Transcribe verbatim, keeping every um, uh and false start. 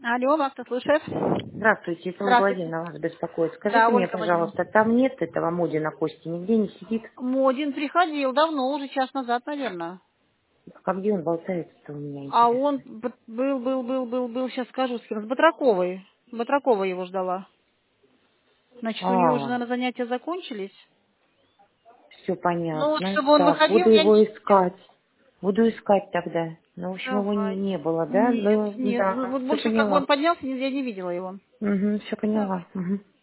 Алло, вас кто слышит? Здравствуйте, это Ольга Здравствуйте. Владимировна вас беспокоит. Да, Скажите мне, Ольга Владимировна. пожалуйста, там нет этого Модина Кости, нигде не сидит? Модин приходил давно, уже час назад, наверное. А где он болтается-то, у меня А он интересно? б- был, был, был, был, был, сейчас скажу, с кем, с Батраковой. Батракова его ждала. Значит, у нее уже, А, наверное, занятия закончились. все Ну, вот, понятно. чтобы он Так, выходил, буду я не его видела. искать. Буду искать тогда. Ну, в общем, его не, Давай. не было, да? Нет, Ну, нет. Ну, да, вот все больше как бы он поняла. поднялся, я не видела его. Угу, все Давай. поняла. Угу.